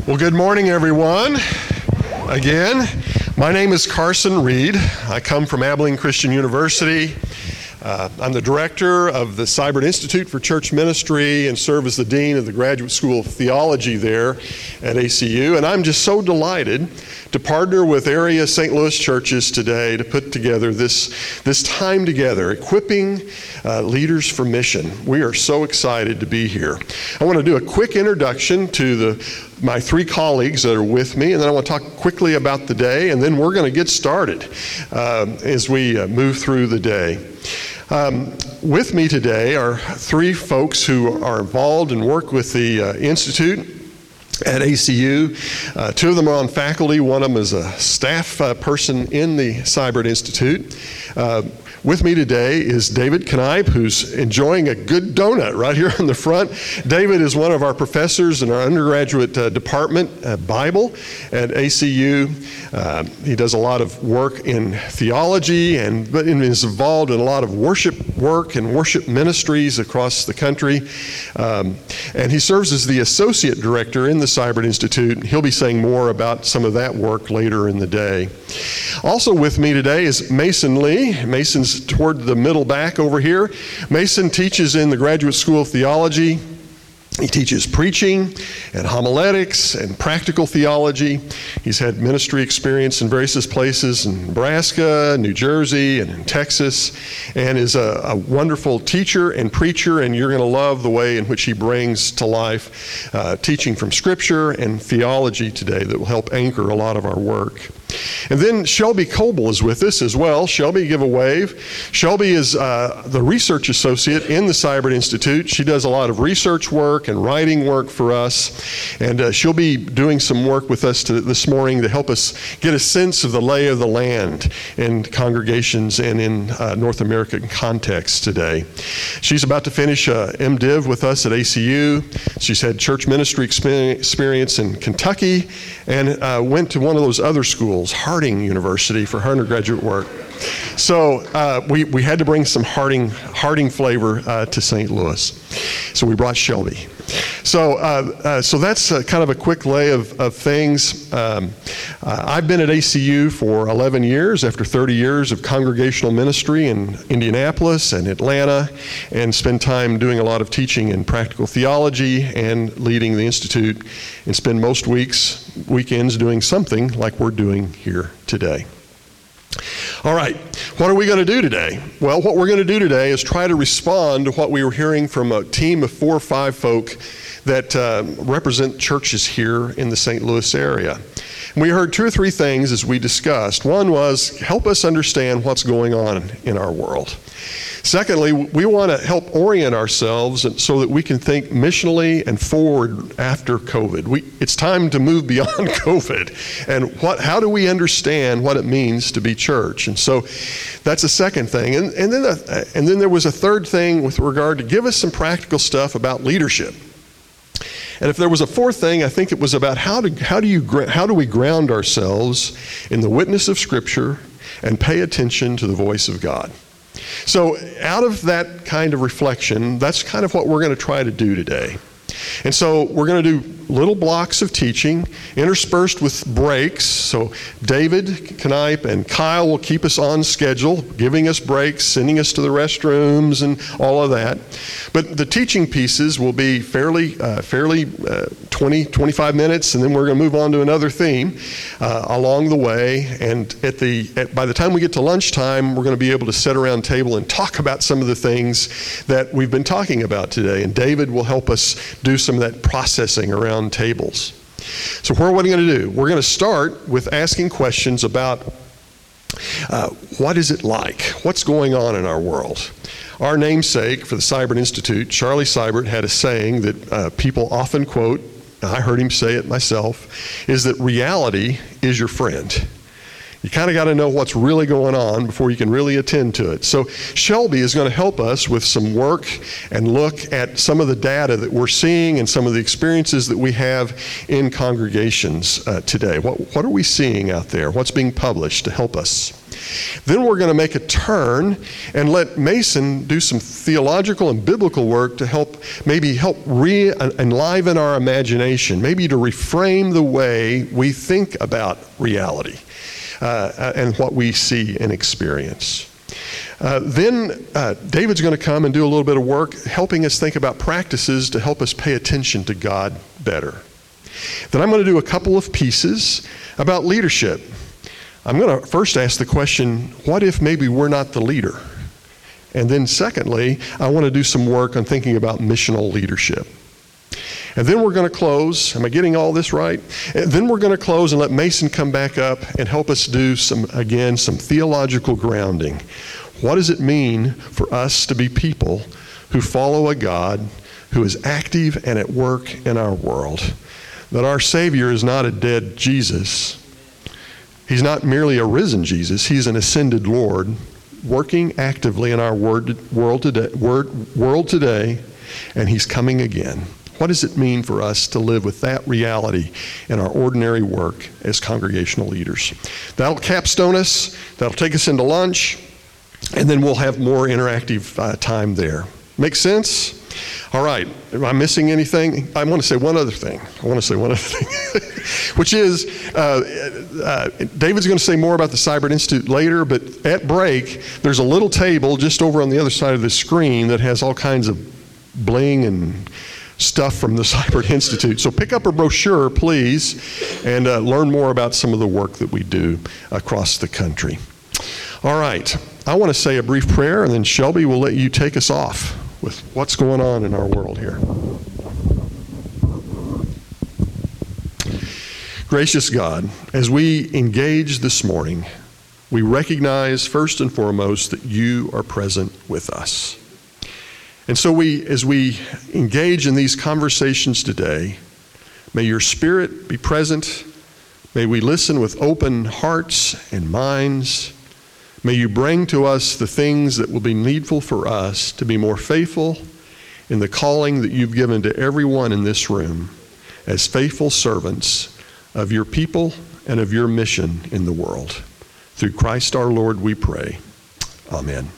Well, good morning, everyone. Again, my name is Carson Reed. I come from Abilene Christian University. I'm the director of the Seibert Institute for Church Ministry and serve as the dean of the Graduate School of Theology there at ACU. And I'm just so delighted to partner with area St. Louis churches today to put together this time together, equipping leaders for mission. We are so excited to be here. I want to do a quick introduction to my three colleagues that are with me, and then I want to talk quickly about the day, and then we're going to get started as we move through the day. With me today are three folks who are involved and work with the Institute at ACU. Two of them are on faculty. One of them is a staff person in the Seibert Institute. With me today is David Knipe, who's enjoying a good donut right here on the front. David is one of our professors in our undergraduate department, Bible, at ACU. He does a lot of work in theology but is involved in a lot of worship work and worship ministries across the country. And he serves as the associate director in the Seibert Institute. He'll be saying more about some of that work later in the day. Also with me today is Mason Lee. Mason's toward the middle back over here. Mason teaches in the Graduate School of Theology. He teaches preaching and homiletics and practical theology. He's had ministry experience in various places in Nebraska, New Jersey, and in Texas, and is a wonderful teacher and preacher, and you're going to love the way in which he brings to life teaching from Scripture and theology today that will help anchor a lot of our work. And then Shelby Coble is with us as well. Shelby, give a wave. Shelby is the research associate in the Seibert Institute. She does a lot of research work and writing work for us. And she'll be doing some work with us this morning to help us get a sense of the lay of the land in congregations and in North American context today. She's about to finish MDiv with us at ACU. She's had church ministry experience in Kentucky and went to one of those other schools, Harding University, for her undergraduate work. So we had to bring some Harding flavor to St. Louis. So we brought Shelby. So that's kind of a quick lay of things. I've been at ACU for 11 years after 30 years of congregational ministry in Indianapolis and Atlanta, and spend time doing a lot of teaching in practical theology and leading the Institute, and spend most weekends doing something like we're doing here today. All right, what are we going to do today? Well, what we're going to do today is try to respond to what we were hearing from a team of 4 or 5 folk that represent churches here in the St. Louis area. And we heard 2 or 3 things as we discussed. One was, help us understand what's going on in our world. Secondly, we want to help orient ourselves so that we can think missionally and forward after COVID. It's time to move beyond COVID. And how do we understand what it means to be church? And so that's a second thing. And then there was a third thing with regard to give us some practical stuff about leadership. And if there was a fourth thing, I think it was about how do we ground ourselves in the witness of Scripture and pay attention to the voice of God. So out of that kind of reflection, that's kind of what we're going to try to do today. And so we're going to do little blocks of teaching interspersed with breaks. So David Knipe and Kyle will keep us on schedule, giving us breaks, sending us to the restrooms and all of that. But the teaching pieces will be fairly 20, 25 minutes, and then we're going to move on to another theme along the way. And by the time we get to lunchtime, we're going to be able to sit around the table and talk about some of the things that we've been talking about today. And David will help us do some of that processing around tables. So what are we going to do? We're going to start with asking questions about what is it like? What's going on in our world? Our namesake for the Seibert Institute, Charlie Seibert, had a saying that people often quote, and I heard him say it myself, is that reality is your friend. You kind of got to know what's really going on before you can really attend to it. So Shelby is going to help us with some work and look at some of the data that we're seeing and some of the experiences that we have in congregations today. What are we seeing out there? What's being published to help us? Then we're going to make a turn and let Mason do some theological and biblical work to help enliven our imagination, maybe to reframe the way we think about reality and what we see and experience. Then David's going to come and do a little bit of work helping us think about practices to help us pay attention to God better. Then I'm going to do a couple of pieces about leadership. I'm going to first ask the question, what if maybe we're not the leader? And then secondly, I want to do some work on thinking about missional leadership. And then we're going to close. Am I getting all this right? And then we're going to close and let Mason come back up and help us do some theological grounding. What does it mean for us to be people who follow a God who is active and at work in our world? That our Savior is not a dead Jesus. He's not merely a risen Jesus. He's an ascended Lord working actively in our world today, and He's coming again. What does it mean for us to live with that reality in our ordinary work as congregational leaders? That'll capstone us. That'll take us into lunch. And then we'll have more interactive time there. Make sense? All right. Am I missing anything? I want to say one other thing. Which is, David's going to say more about the Seibert Institute later, but at break, there's a little table just over on the other side of the screen that has all kinds of bling and stuff from the Seibert Institute. So pick up a brochure, please, and learn more about some of the work that we do across the country. All right. I want to say a brief prayer, and then Shelby will let you take us off with what's going on in our world here. Gracious God, as we engage this morning, we recognize first and foremost that you are present with us. And so as we engage in these conversations today, may your Spirit be present. May we listen with open hearts and minds. May you bring to us the things that will be needful for us to be more faithful in the calling that you've given to everyone in this room as faithful servants of your people and of your mission in the world. Through Christ our Lord we pray. Amen.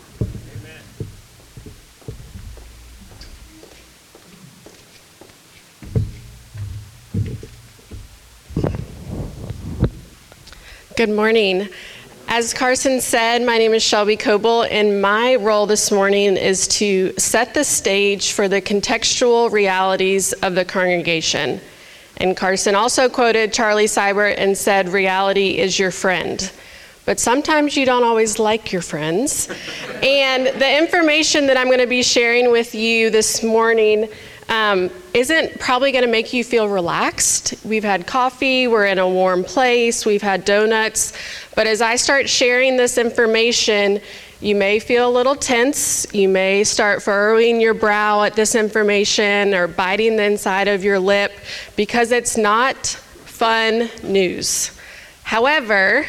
Good morning. As Carson said, my name is Shelby Coble, and my role this morning is to set the stage for the contextual realities of the congregation. And Carson also quoted Charlie Seibert and said, reality is your friend. But sometimes you don't always like your friends. And the information that I'm going to be sharing with you this morning isn't probably going to make you feel relaxed. We've had coffee, we're in a warm place, we've had donuts. But as I start sharing this information, you may feel a little tense. You may start furrowing your brow at this information or biting the inside of your lip because it's not fun news. However,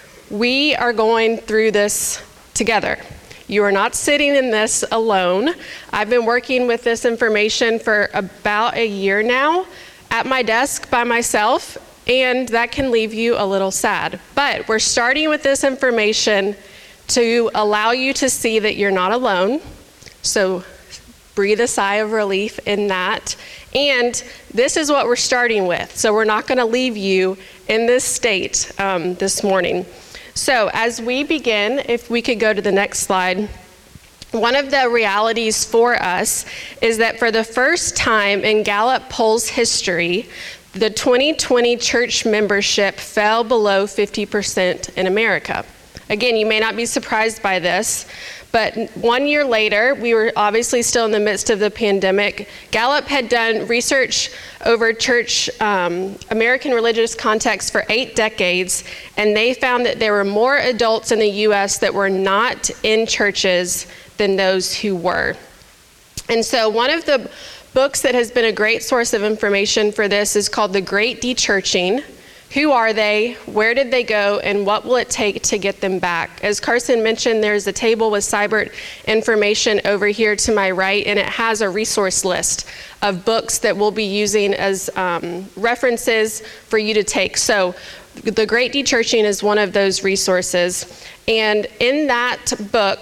we are going through this together. You are not sitting in this alone. I've been working with this information for about a year now at my desk by myself, and that can leave you a little sad. But we're starting with this information to allow you to see that you're not alone. So breathe a sigh of relief in that. And this is what we're starting with. So we're not going to leave you in this state this morning. So as we begin, if we could go to the next slide, one of the realities for us is that for the first time in Gallup Poll's history, the 2020 church membership fell below 50% in America. Again, you may not be surprised by this, but 1 year later, we were obviously still in the midst of the pandemic. Gallup had done research over church American religious context for 8 decades, and they found that there were more adults in the U.S. that were not in churches than those who were. And so one of the books that has been a great source of information for this is called The Great Dechurching. Who are they? Where did they go? And what will it take to get them back? As Carson mentioned, there's a table with Seibert information over here to my right, and it has a resource list of books that we'll be using as references for you to take. So The Great Dechurching is one of those resources. And in that book,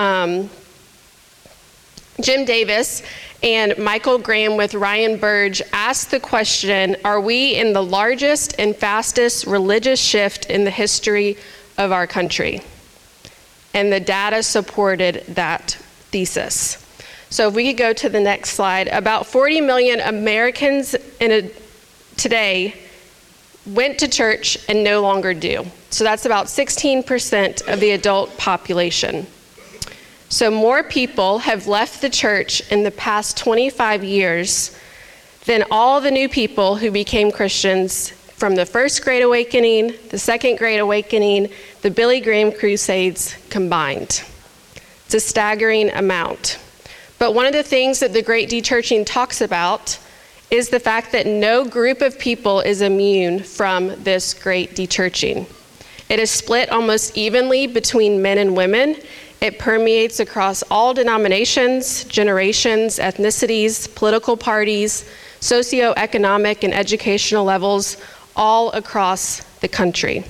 Jim Davis and Michael Graham with Ryan Burge asked the question, are we in the largest and fastest religious shift in the history of our country? And the data supported that thesis. So if we could go to the next slide, about 40 million Americans today went to church and no longer do. So that's about 16% of the adult population. So more people have left the church in the past 25 years than all the new people who became Christians from the First Great Awakening, the Second Great Awakening, the Billy Graham Crusades combined. It's a staggering amount. But one of the things that the Great Dechurching talks about is the fact that no group of people is immune from this Great Dechurching. It is split almost evenly between men and women. It permeates across all denominations, generations, ethnicities, political parties, socioeconomic and educational levels, all across the country.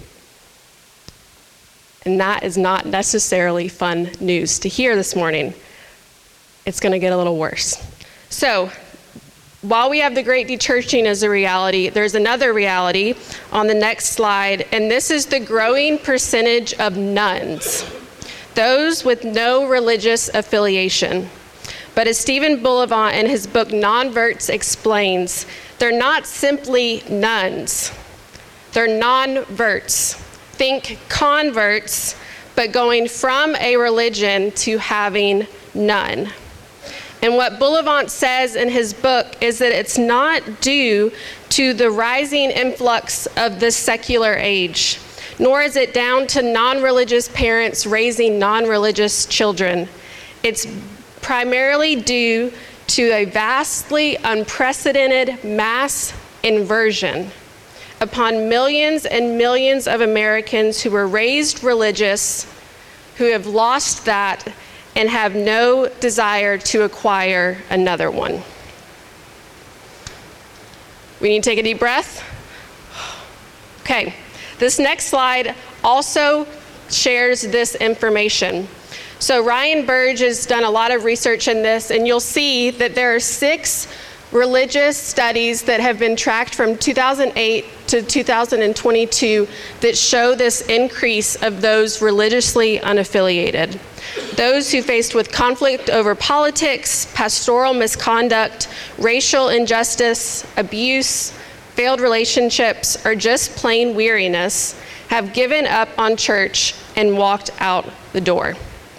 And that is not necessarily fun news to hear this morning. It's going to get a little worse. So, while we have the Great Dechurching as a reality, there's another reality on the next slide, and this is the growing percentage of nones, those with no religious affiliation. But as Stephen Bullivant in his book Non-Verts explains, they're not simply nuns, they're non-verts. Think converts, but going from a religion to having none. And what Bullivant says in his book is that it's not due to the rising influx of the secular age, nor is it down to non-religious parents raising non-religious children. It's primarily due to a vastly unprecedented mass inversion upon millions and millions of Americans who were raised religious, who have lost that and have no desire to acquire another one. We need to take a deep breath. Okay, this next slide also shares this information. So Ryan Burge has done a lot of research in this, and you'll see that there are 6 religious studies that have been tracked from 2008 to 2022 that show this increase of those religiously unaffiliated. Those who faced with conflict over politics, pastoral misconduct, racial injustice, abuse, failed relationships, or just plain weariness have given up on church and walked out the door.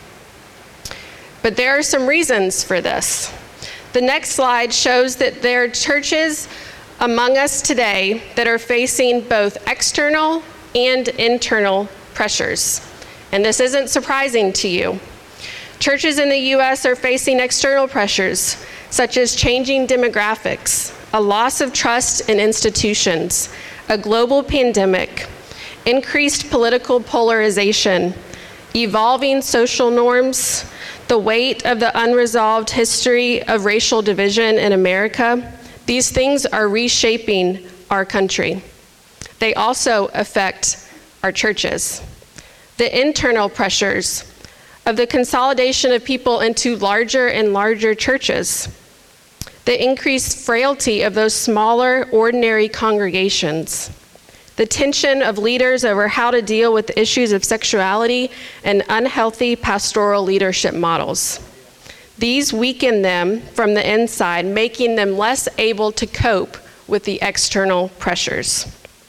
But there are some reasons for this. The next slide shows that there are churches among us today that are facing both external and internal pressures. And this isn't surprising to you. Churches in the U.S. are facing external pressures, such as changing demographics, a loss of trust in institutions, a global pandemic, increased political polarization, evolving social norms, the weight of the unresolved history of racial division in America. These things are reshaping our country. They also affect our churches. The internal pressures of the consolidation of people into larger and larger churches, the increased frailty of those smaller, ordinary congregations, the tension of leaders over how to deal with issues of sexuality and unhealthy pastoral leadership models. These weaken them from the inside, making them less able to cope with the external pressures.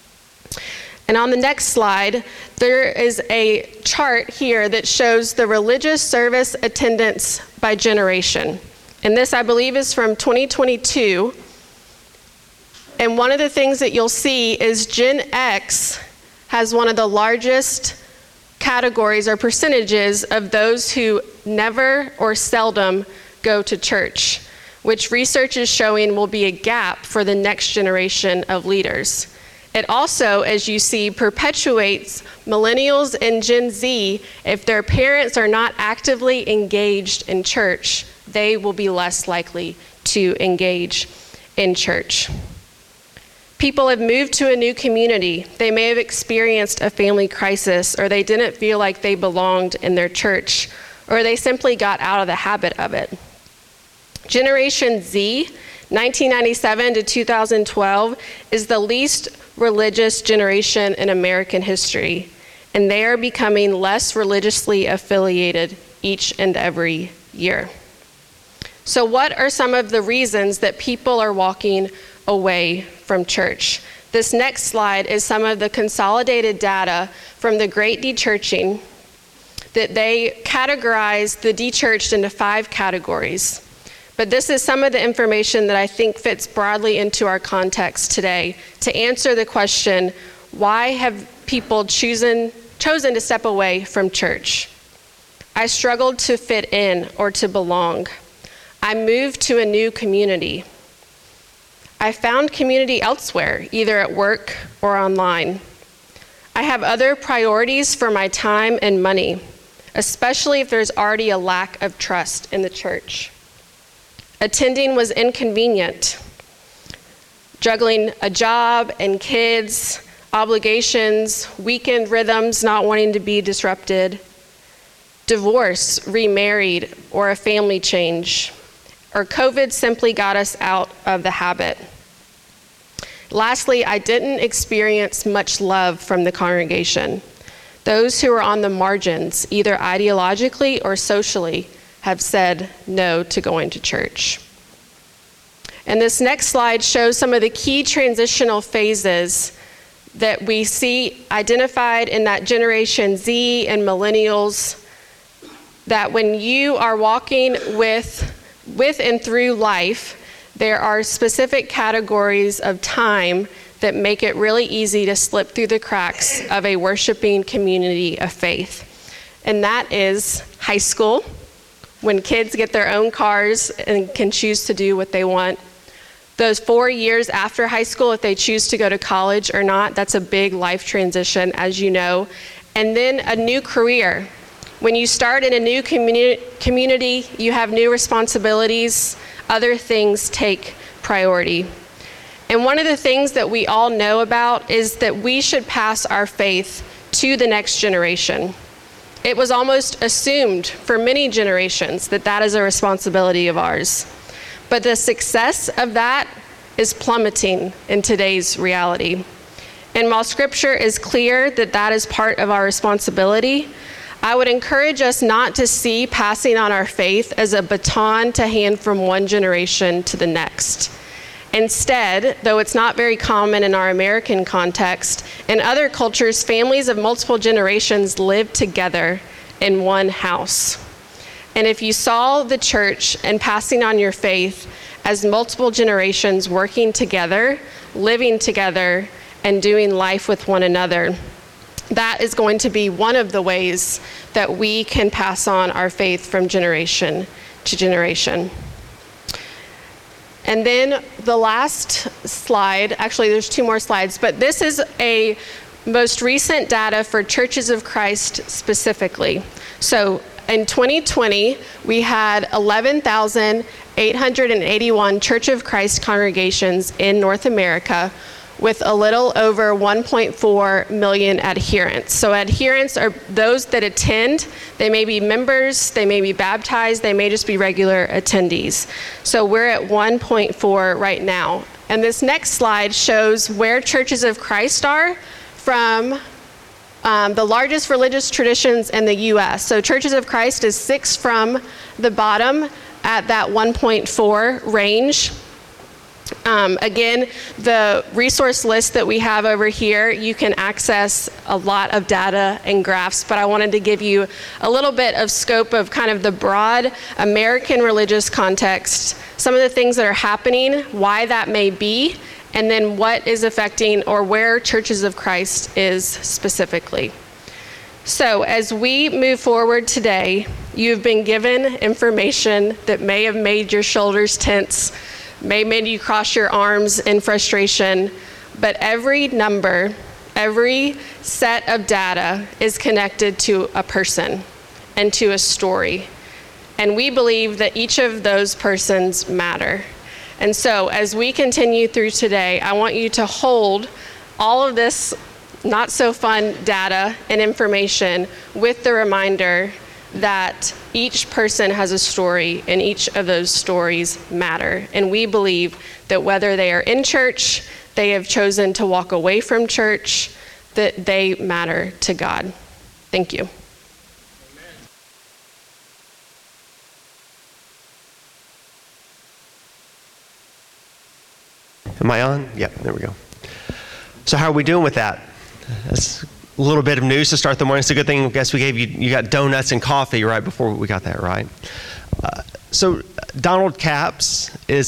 And on the next slide, there is a chart here that shows the religious service attendance by generation. And this, I believe, is from 2022. And one of the things that you'll see is Gen X has one of the largest categories or percentages of those who never or seldom go to church, which research is showing will be a gap for the next generation of leaders. It also, as you see, perpetuates millennials and Gen Z. If their parents are not actively engaged in church, they will be less likely to engage in church. People have moved to a new community. They may have experienced a family crisis, or they didn't feel like they belonged in their church, or they simply got out of the habit of it. Generation Z, 1997 to 2012, is the least religious generation in American history, and they are becoming less religiously affiliated each and every year. So what are some of the reasons that people are walking away from church? This next slide is some of the consolidated data from the Great Dechurching that they categorized the dechurched into 5 categories. But this is some of the information that I think fits broadly into our context today to answer the question, why have people chosen to step away from church? I struggled to fit in or to belong. I moved to a new community. I found community elsewhere, either at work or online. I have other priorities for my time and money, especially if there's already a lack of trust in the church. Attending was inconvenient. Juggling a job and kids, obligations, weekend rhythms not wanting to be disrupted, divorce, remarried, or a family change, or COVID simply got us out of the habit. Lastly, I didn't experience much love from the congregation. Those who are on the margins, either ideologically or socially, have said no to going to church. And this next slide shows some of the key transitional phases that we see identified in that Generation Z and millennials, that when you are walking with and through life, there are specific categories of time that make it really easy to slip through the cracks of a worshiping community of faith. And that is high school, when kids get their own cars and can choose to do what they want. Those 4 years after high school, if they choose to go to college or not, that's a big life transition, as you know. And then a new career. When you start in a new community, you have new responsibilities, other things take priority. And one of the things that we all know about is that we should pass our faith to the next generation. It was almost assumed for many generations that that is a responsibility of ours. But the success of that is plummeting in today's reality. And while Scripture is clear that that is part of our responsibility, I would encourage us not to see passing on our faith as a baton to hand from one generation to the next. Instead, though it's not very common in our American context, in other cultures, families of multiple generations live together in one house. And if you saw the church and passing on your faith as multiple generations working together, living together, and doing life with one another, that is going to be one of the ways that we can pass on our faith from generation to generation. And then the last slide, actually there's 2 more slides, but this is a most recent data for Churches of Christ specifically. So in 2020, we had 11,881 Church of Christ congregations in North America, with a little over 1.4 million adherents. So adherents are those that attend. They may be members, they may be baptized, they may just be regular attendees. So we're at 1.4 right now. And this next slide shows where Churches of Christ are from the largest religious traditions in the U.S. So Churches of Christ is 6 from the bottom at that 1.4 range. Again, the resource list that we have over here, you can access a lot of data and graphs, but I wanted to give you a little bit of scope of kind of the broad American religious context, some of the things that are happening, why that may be, and then what is affecting or where Churches of Christ is specifically. So as we move forward today, you've been given information that may have made your shoulders tense, may have made you cross your arms in frustration, but every number, every set of data is connected to a person and to a story. And we believe that each of those persons matter. And so as we continue through today, I want you to hold all of this not so fun data and information with the reminder that each person has a story and each of those stories matter. And we believe that whether they are in church, they have chosen to walk away from church, that they matter to God. Thank you. Am I on? Yeah, there we go. So how are we doing with that? That's a little bit of news to start the morning. It's a good thing, I guess we gave you got donuts and coffee right before we got that, right? So Donald Capps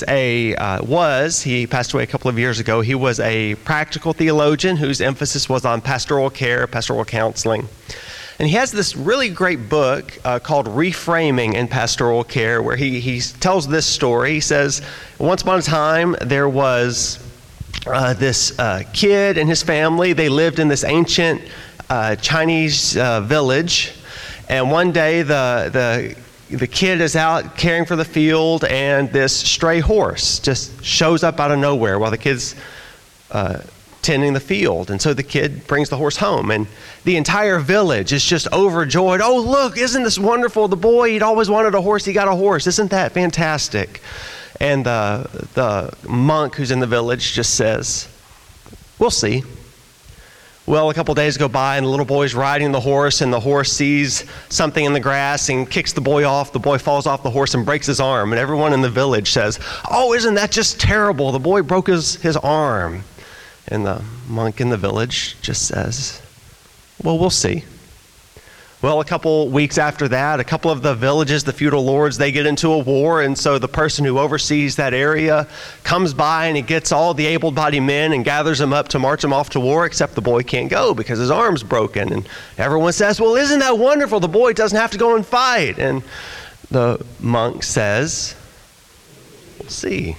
he passed away a couple of years ago. He was a practical theologian whose emphasis was on pastoral care, pastoral counseling. And he has this really great book called Reframing in Pastoral Care, where he tells this story. He says, once upon a time, there was this kid and his family. They lived in this ancient Chinese village. And one day, the kid is out caring for the field, and this stray horse just shows up out of nowhere while the kid's tending the field. And so the kid brings the horse home, and the entire village is just overjoyed. Oh, look, isn't this wonderful? The boy, he'd always wanted a horse, he got a horse. Isn't that fantastic? And the monk who's in the village just says, we'll see. Well, a couple days go by, and the little boy's riding the horse, and the horse sees something in the grass and kicks the boy off. The boy falls off the horse and breaks his arm, and everyone in the village says, oh, isn't that just terrible? The boy broke his arm. And the monk in the village just says, well, we'll see. Well, a couple weeks after that, a couple of the villages, the feudal lords, they get into a war, and so the person who oversees that area comes by and he gets all the able-bodied men and gathers them up to march them off to war, except the boy can't go because his arm's broken. And everyone says, well, isn't that wonderful? The boy doesn't have to go and fight. And the monk says, we'll see.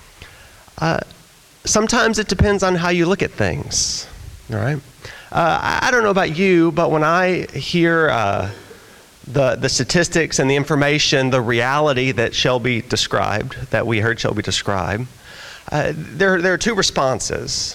Sometimes it depends on how you look at things, all right? I don't know about you, but when I hear the statistics and the information, the reality that Shelby described, that we heard Shelby describe, there are two responses.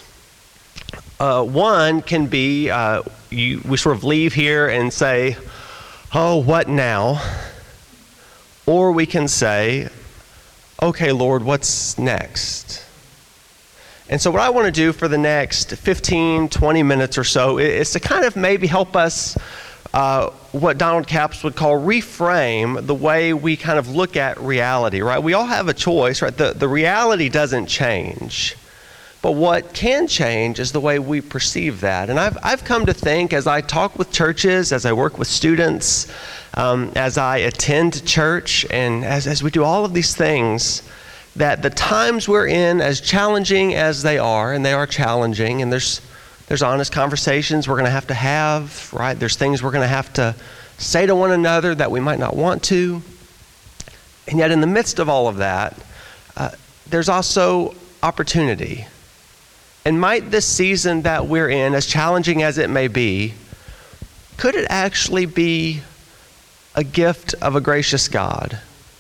One can be we sort of leave here and say, oh, what now? Or we can say, okay, Lord, what's next? And so what I want to do for the next 15, 20 minutes or so is to kind of maybe help us, what Donald Capps would call reframe the way we kind of look at reality, right? We all have a choice, right? The reality doesn't change. But what can change is the way we perceive that. And I've come to think, as I talk with churches, as I work with students, as I attend church, and as we do all of these things, that the times we're in, as challenging as they are, and they are challenging, and there's honest conversations we're going to have, right? There's things we're going to have to say to one another that we might not want to. And yet in the midst of all of that, there's also opportunity. And might this season that we're in, as challenging as it may be, could it actually be a gift of a gracious God?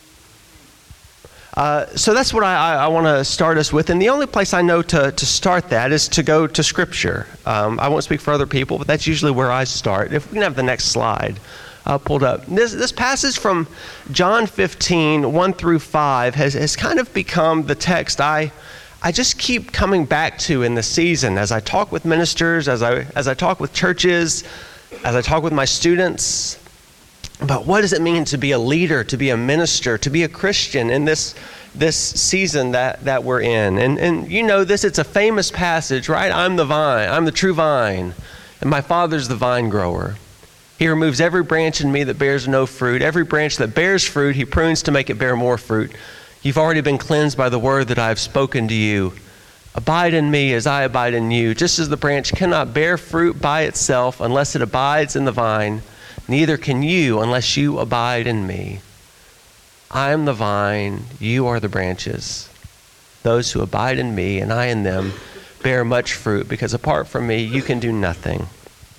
So that's what I want to start us with. And the only place I know to start that is to go to Scripture. I won't speak for other people, but that's usually where I start. If we can have the next slide pulled up. This passage from John 15, 1 through 5 has kind of become the text I just keep coming back to in the season as I talk with ministers, as I talk with churches, as I talk with my students. But what does it mean to be a leader, to be a minister, to be a Christian in this season that we're in? And you know this, it's a famous passage, right? I'm the vine, I'm the true vine, and my Father's the vine grower. He removes every branch in me that bears no fruit. Every branch that bears fruit, he prunes to make it bear more fruit. You've already been cleansed by the word that I have spoken to you. Abide in me as I abide in you. Just as the branch cannot bear fruit by itself unless it abides in the vine, neither can you unless you abide in me. I am the vine, you are the branches. Those who abide in me and I in them bear much fruit, because apart from me you can do nothing.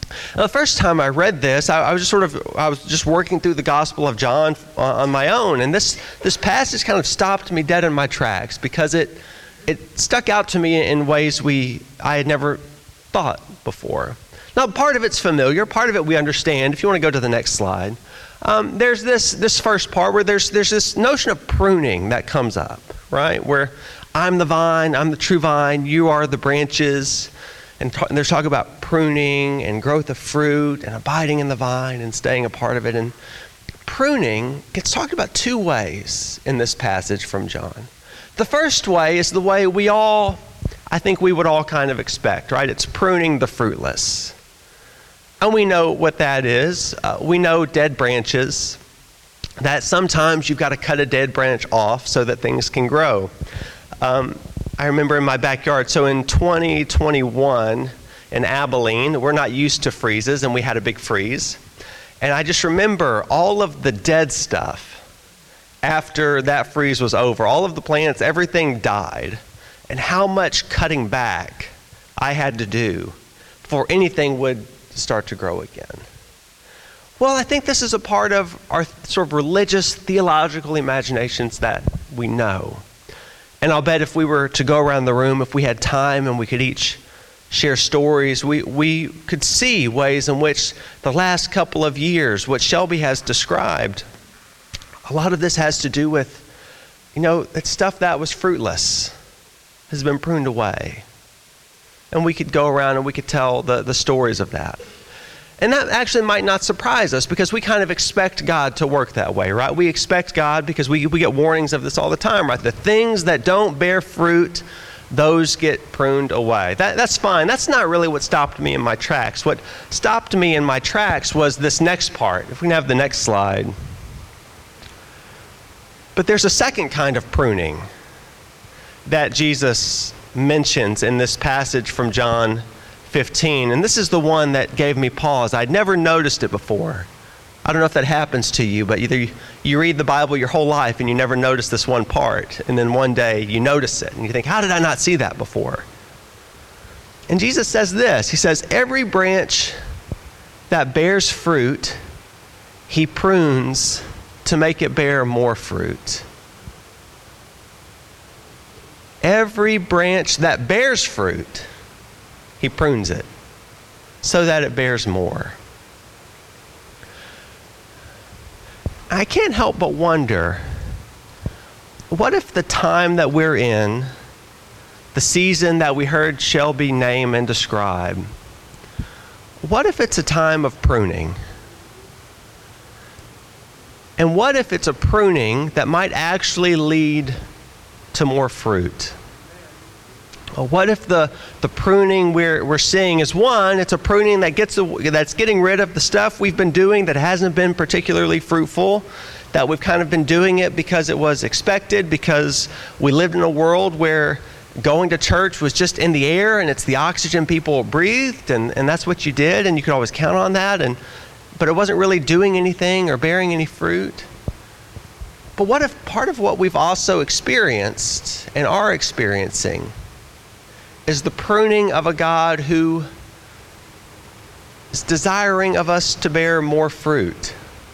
Now, the first time I read this, I was just working through the Gospel of John on my own, and this passage kind of stopped me dead in my tracks because it stuck out to me in ways I had never thought before. Now, part of it's familiar, part of it we understand. If you want to go to the next slide, there's this first part where there's this notion of pruning that comes up, right? Where I'm the vine, I'm the true vine, you are the branches. And there's talk about pruning and growth of fruit and abiding in the vine and staying a part of it. And pruning gets talked about two ways in this passage from John. The first way is the way I think we would all kind of expect, right? It's pruning the fruitless. And we know what that is. We know dead branches, that sometimes you've got to cut a dead branch off so that things can grow. I remember in my backyard, so in 2021 in Abilene, we're not used to freezes, and we had a big freeze. And I just remember all of the dead stuff after that freeze was over. All of the plants, everything died. And how much cutting back I had to do before anything would start to grow again. Well, I think this is a part of our sort of religious, theological imaginations that we know. And I'll bet if we were to go around the room, if we had time and we could each share stories, we could see ways in which the last couple of years, what Shelby has described, a lot of this has to do with, that stuff that was fruitless has been pruned away. And we could go around and we could tell the stories of that. And that actually might not surprise us because we kind of expect God to work that way, right? We expect God because we get warnings of this all the time, right? The things that don't bear fruit, those get pruned away. That's fine. That's not really what stopped me in my tracks. What stopped me in my tracks was this next part. If we can have the next slide. But there's a second kind of pruning that Jesus mentions in this passage from John 15, and this is the one that gave me pause. I'd never noticed it before. I don't know if that happens to you, but either you read the Bible your whole life and you never notice this one part, and then one day you notice it and you think, how did I not see that before? And Jesus says this. He says, every branch that bears fruit, he prunes to make it bear more fruit. Every branch that bears fruit, he prunes it so that it bears more. I can't help but wonder, what if the time that we're in, the season that we heard Shelby name and describe, what if it's a time of pruning? And what if it's a pruning that might actually lead to more fruit? Well, what if the pruning we're seeing is one, it's a pruning that's getting rid of the stuff we've been doing that hasn't been particularly fruitful, that we've kind of been doing it because it was expected, because we lived in a world where going to church was just in the air and it's the oxygen people breathed and that's what you did and you could always count on that, but it wasn't really doing anything or bearing any fruit. But what if part of what we've also experienced and are experiencing is the pruning of a God who is desiring of us to bear more fruit?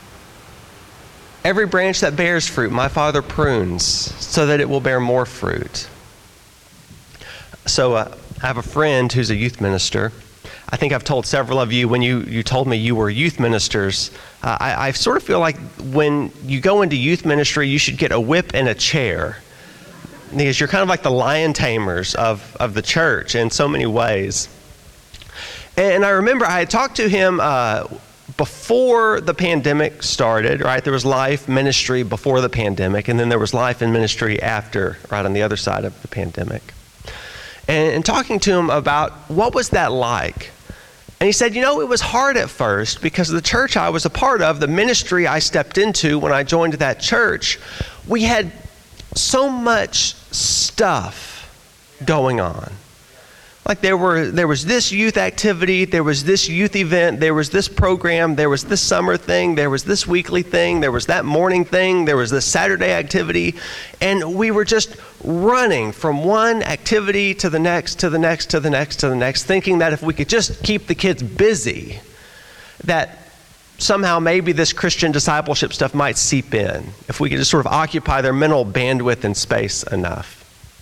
Every branch that bears fruit, my Father prunes so that it will bear more fruit. So I have a friend who's a youth minister. I think I've told several of you when you told me you were youth ministers, I sort of feel like when you go into youth ministry, you should get a whip and a chair, because you're kind of like the lion tamers of the church in so many ways. And I remember I had talked to him before the pandemic started, right? There was life ministry before the pandemic, and then there was life in ministry after, right on the other side of the pandemic. And talking to him about what was that like? And he said, it was hard at first because the church I was a part of, the ministry I stepped into when I joined that church, we had so much stuff going on. Like there was this youth activity, there was this youth event, there was this program, there was this summer thing, there was this weekly thing, there was that morning thing, there was this Saturday activity, and we were just running from one activity to the next, to the next, to the next, to the next, thinking that if we could just keep the kids busy, that somehow maybe this Christian discipleship stuff might seep in, if we could just sort of occupy their mental bandwidth and space enough.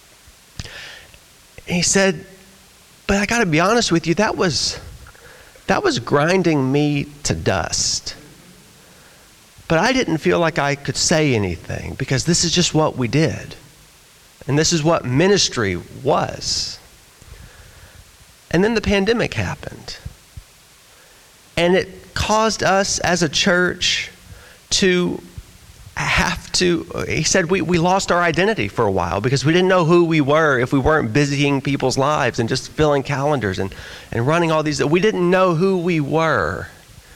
And he said, but I got to be honest with you, that was grinding me to dust. But I didn't feel like I could say anything because this is just what we did. And this is what ministry was. And then the pandemic happened. And it caused us as a church to have to, he said we lost our identity for a while because we didn't know who we were if we weren't busying people's lives and just filling calendars and running all these. We didn't know who we were.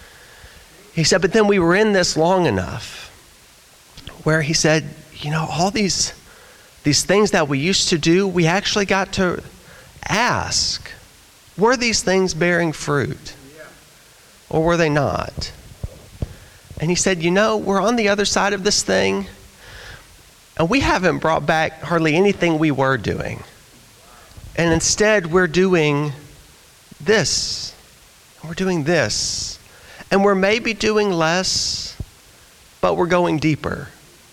He said, but then we were in this long enough where he said, all these things that we used to do, we actually got to ask, were these things bearing fruit? Or were they not? And he said, we're on the other side of this thing, and we haven't brought back hardly anything we were doing. And instead, we're doing this. We're doing this. And we're maybe doing less, but we're going deeper.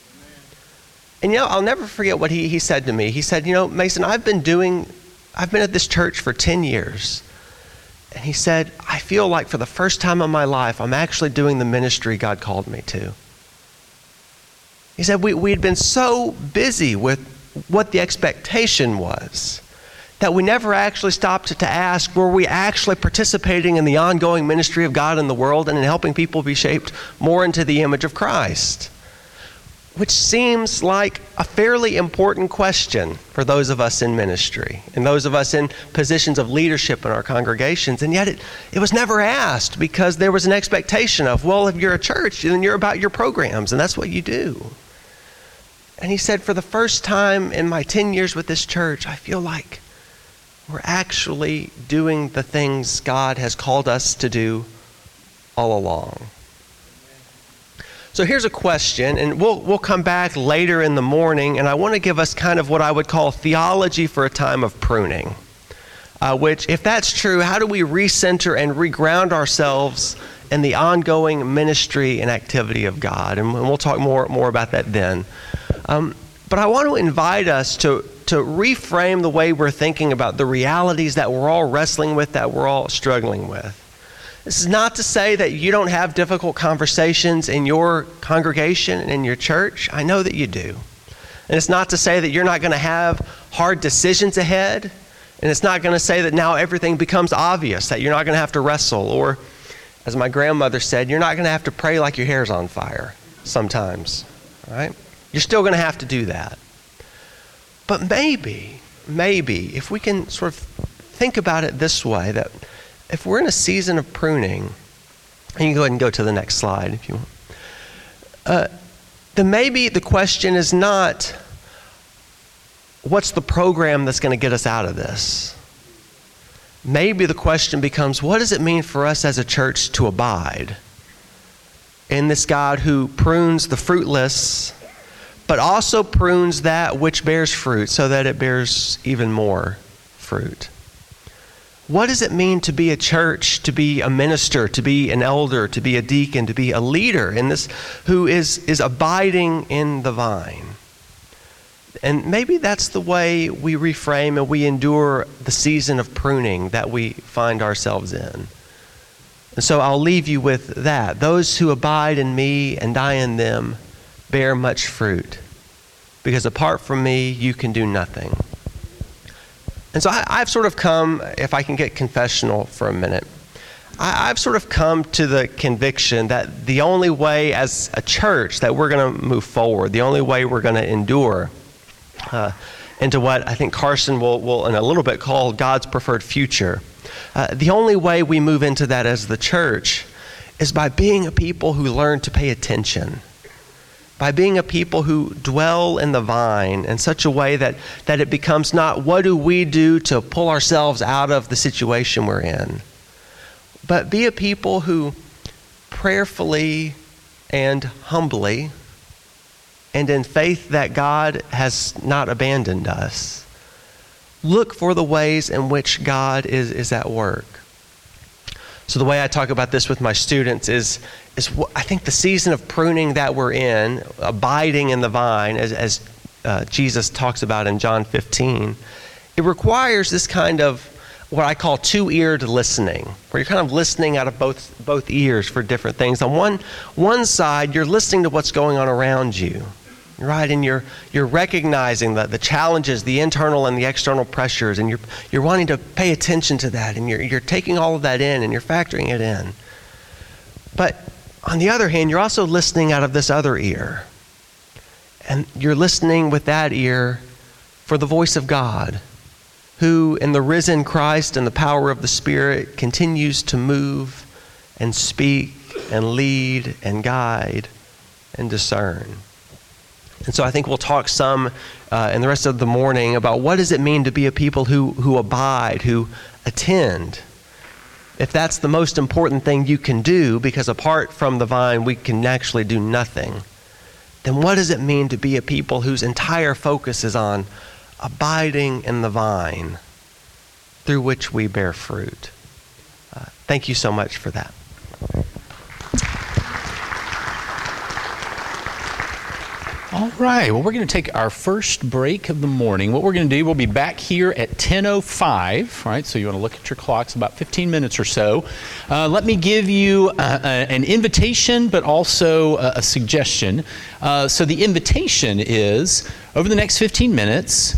And I'll never forget what he said to me. He said, Mason, I've been at this church for 10 years. And he said, I feel like for the first time in my life, I'm actually doing the ministry God called me to. He said, we had been so busy with what the expectation was that we never actually stopped to ask, were we actually participating in the ongoing ministry of God in the world and in helping people be shaped more into the image of Christ? Which seems like a fairly important question for those of us in ministry and those of us in positions of leadership in our congregations. And yet it was never asked because there was an expectation of, well, if you're a church, then you're about your programs and that's what you do. And he said, for the first time in my 10 years with this church, I feel like we're actually doing the things God has called us to do all along. So here's a question, and we'll come back later in the morning, and I want to give us kind of what I would call theology for a time of pruning, which, if that's true, how do we recenter and reground ourselves in the ongoing ministry and activity of God? And we'll talk more about that then. But I want to invite us to reframe the way we're thinking about the realities that we're all wrestling with, that we're all struggling with. This is not to say that you don't have difficult conversations in your congregation and in your church. I know that you do. And it's not to say that you're not going to have hard decisions ahead. And it's not going to say that now everything becomes obvious, that you're not going to have to wrestle. Or, as my grandmother said, you're not going to have to pray like your hair's on fire sometimes. Right? You're still going to have to do that. But maybe, if we can sort of think about it this way, that if we're in a season of pruning, and you can go ahead and go to the next slide if you want, then maybe the question is not, what's the program that's going to get us out of this? Maybe the question becomes, what does it mean for us as a church to abide in this God who prunes the fruitless, but also prunes that which bears fruit so that it bears even more fruit? What does it mean to be a church, to be a minister, to be an elder, to be a deacon, to be a leader in this who is abiding in the vine? And maybe that's the way we reframe and we endure the season of pruning that we find ourselves in. And so I'll leave you with that. Those who abide in me and I in them bear much fruit, because apart from me, you can do nothing. And so I've sort of come, if I can get confessional for a minute, I've sort of come to the conviction that the only way as a church that we're going to move forward, the only way we're going to endure into what I think Carson will in a little bit call God's preferred future, the only way we move into that as the church is by being a people who learn to pay attention, by being a people who dwell in the vine in such a way that it becomes not what do we do to pull ourselves out of the situation we're in, but be a people who prayerfully and humbly and in faith that God has not abandoned us, look for the ways in which God is at work. So the way I talk about this with my students is I think the season of pruning that we're in, abiding in the vine, as Jesus talks about in John 15, it requires this kind of what I call two-eared listening, where you're kind of listening out of both ears for different things. On one side, you're listening to what's going on around you, right? And you're recognizing the challenges, the internal and the external pressures, and you're wanting to pay attention to that, and you're taking all of that in, and you're factoring it in. But on the other hand, you're also listening out of this other ear. And you're listening with that ear for the voice of God, who in the risen Christ and the power of the Spirit continues to move and speak and lead and guide and discern. And so I think we'll talk some in the rest of the morning about what does it mean to be a people who abide, who attend. If that's the most important thing you can do, because apart from the vine we can actually do nothing, then what does it mean to be a people whose entire focus is on abiding in the vine through which we bear fruit? Thank you so much for that. All right, well, we're going to take our first break of the morning. What we're going to do, we'll be back here at 10:05, right? So you want to look at your clocks, about 15 minutes or so. Let me give you an invitation, but also a suggestion. So the invitation is, over the next 15 minutes,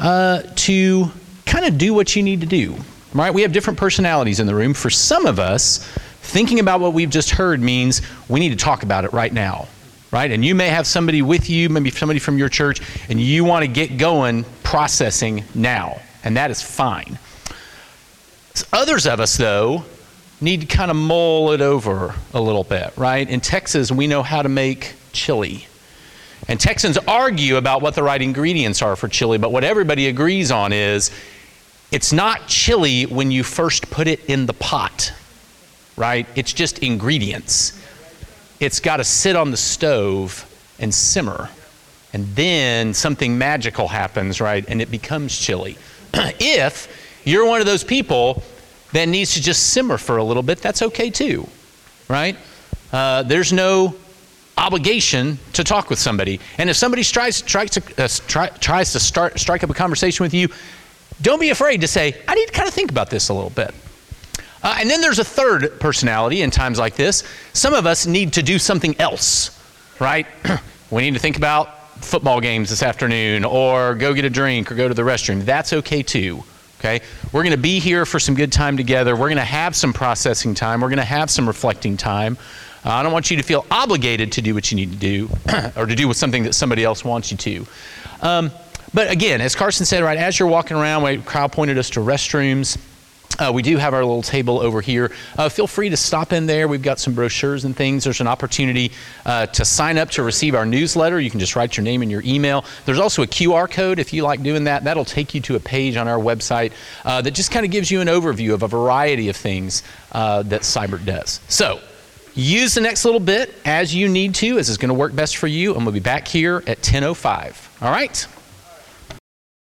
to kind of do what you need to do, right? We have different personalities in the room. For some of us, thinking about what we've just heard means we need to talk about it right now. Right? And you may have somebody with you, maybe somebody from your church, and you want to get going processing now, and that is fine. Others of us, though, need to kind of mull it over a little bit, right? In Texas, we know how to make chili. And Texans argue about what the right ingredients are for chili, but what everybody agrees on is it's not chili when you first put it in the pot, right? It's just ingredients. It's got to sit on the stove and simmer. And then something magical happens, right? And it becomes chili. If you're one of those people that needs to just simmer for a little bit, that's okay too, right? There's no obligation to talk with somebody. And if somebody tries to strike up a conversation with you, don't be afraid to say, I need to kind of think about this a little bit. And then there's a third personality in times like this. Some of us need to do something else, right? We need to think about football games this afternoon, or go get a drink, or go to the restroom. That's okay too, okay? We're going to be here for some good time together. We're going to have some processing time. We're going to have some reflecting time. I don't want you to feel obligated to do what you need to do, or to do with something that somebody else wants you to. But again, as Carson said, right, as you're walking around, Kyle pointed us to restrooms. We do have our little table over here. Feel free to stop in there. We've got some brochures and things. There's an opportunity to sign up to receive our newsletter. You can just write your name and your email. There's also a QR code if you like doing that. That'll take you to a page on our website that just kind of gives you an overview of a variety of things that Seibert does. So use the next little bit as you need to, as is going to work best for you, and we'll be back here at 10:05. All right?